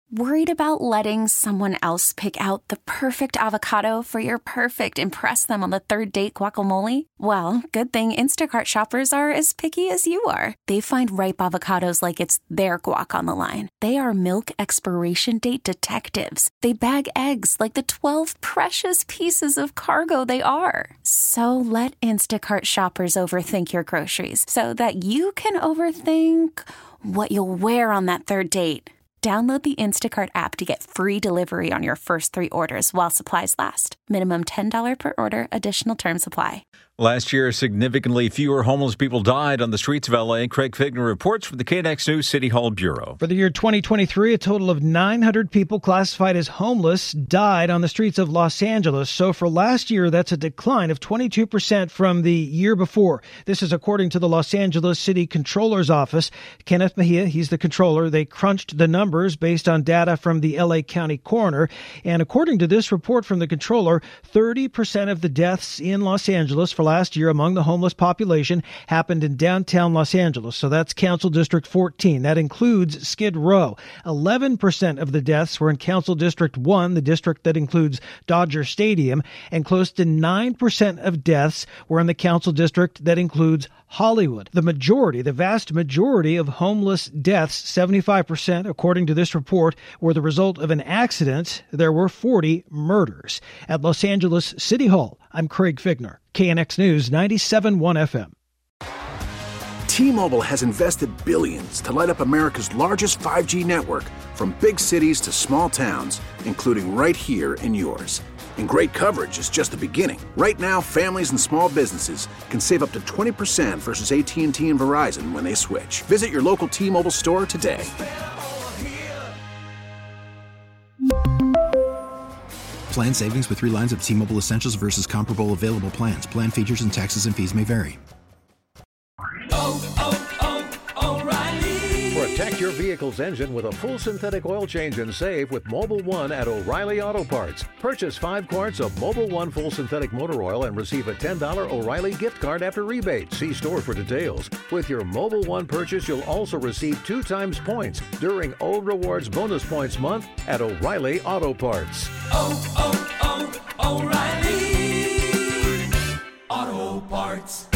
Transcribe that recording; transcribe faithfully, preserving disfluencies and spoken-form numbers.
Worried about letting someone else pick out the perfect avocado for your perfect impress them on the third date guacamole? Well, good thing Instacart shoppers are as picky as you are. They find ripe avocados like it's their guac on the line. They are milk expiration date detectives. They bag eggs like the twelve precious pieces of cargo they are. So let Instacart shoppers overthink your groceries so that you can overthink what you'll wear on that third date. Download the Instacart app to get free delivery on your first three orders while supplies last. Minimum ten dollars per order. Additional terms apply. Last year, significantly fewer homeless people died on the streets of L A. Craig Figner reports from the K N X News City Hall Bureau. For the year twenty twenty-three, a total of nine hundred people classified as homeless died on the streets of Los Angeles. So for last year, that's a decline of twenty-two percent from the year before. This is according to the Los Angeles City Controller's Office. Kenneth Mejia, he's the controller. They crunched the numbers based on data from the L A County Coroner. And according to this report from the controller, thirty percent of the deaths in Los Angeles for last year among the homeless population happened in downtown Los Angeles. So that's Council District fourteen. That includes Skid Row. eleven percent of the deaths were in Council District one, the district that includes Dodger Stadium, and close to nine percent of deaths were in the Council District that includes Hollywood. The majority, the vast majority of homeless deaths, seventy-five percent, according to this report, were the result of an accident. There were forty murders. At Los Angeles City Hall, I'm Craig Figner, K N X News ninety-seven point one F M. T-Mobile has invested billions to light up America's largest five G network, from big cities to small towns, including right here in yours. And great coverage is just the beginning. Right now, families and small businesses can save up to twenty percent versus A T and T and Verizon when they switch. Visit your local T-Mobile store today. Plan savings with three lines of T-Mobile Essentials versus comparable available plans. Plan features and taxes and fees may vary. Oh, oh, oh, O'Reilly. Protect your vehicle's engine with a full synthetic oil change and save with Mobil one at O'Reilly Auto Parts. Purchase five quarts of Mobil one full synthetic motor oil and receive a ten dollars O'Reilly gift card after rebate. See store for details. With your Mobil one purchase, you'll also receive two times points during O Rewards Bonus Points Month at O'Reilly Auto Parts. Oh, oh, oh, O'Reilly Auto Parts.